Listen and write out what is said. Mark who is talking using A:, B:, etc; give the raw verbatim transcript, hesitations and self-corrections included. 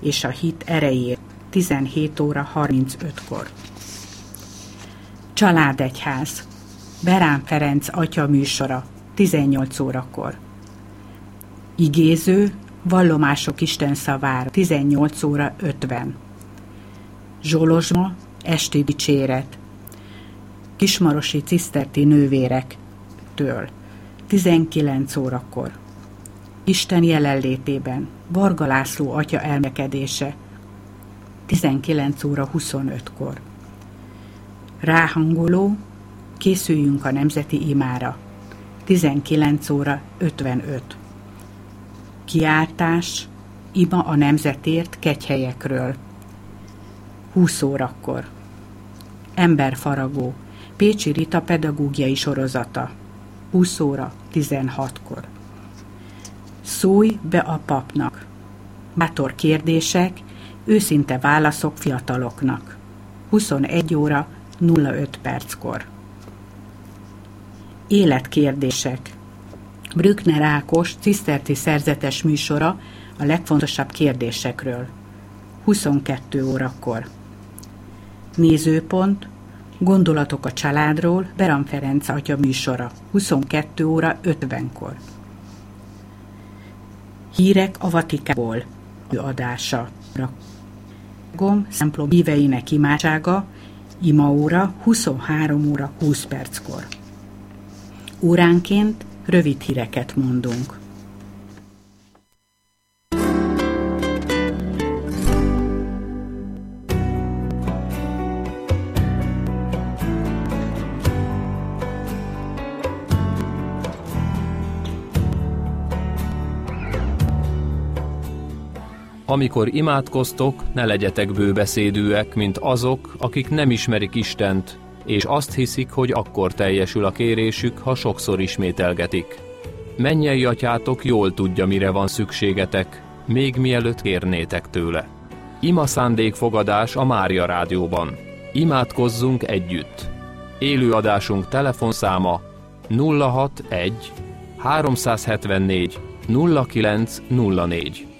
A: és a hit erejéért tizenhét óra harmincötkor. Családegyház, Berán Ferenc atya műsora tizennyolc órakor. Igéző, vallomások Isten szavára tizennyolc óra ötven. Zsolozsma, esti dicséret, kismarosi ciszterti nővérektől tizenkilenc órakor. Isten jelenlétében, Varga László atya elmekedése tizenkilenc óra huszonötkor. Ráhangoló, készüljünk a nemzeti imára tizenkilenc óra ötvenöt. Kiáltás, ima a nemzetért kegyhelyekről húsz órakor. Emberfaragó, Pécsi Rita pedagógiai sorozata húsz óra tizenhatkor. Szólj be a papnak, bátor kérdések, őszinte válaszok fiataloknak huszonegy óra nulla öt perckor. Életkérdések, Brückner Ákos ciszterti szerzetes műsora a legfontosabb kérdésekről huszonkettő órakor. Nézőpont, gondolatok a családról, Berán Ferenc atya műsora huszonkettő óra ötvenkor. Hírek a Vatikánból adása. Gom szemplom híveinek imádsága, imaóra huszonhárom óra húsz perckor. Óránként rövid híreket mondunk.
B: Amikor imádkoztok, ne legyetek bőbeszédűek, mint azok, akik nem ismerik Istent, és azt hiszik, hogy akkor teljesül a kérésük, ha sokszor ismételgetik. Mennyei atyátok jól tudja, mire van szükségetek, még mielőtt kérnétek tőle. Ima szándékfogadás a Mária Rádióban. Imádkozzunk együtt. Élőadásunk telefonszáma nulla hatvanegy háromszázhetvennégy nulla kilenc nulla négy.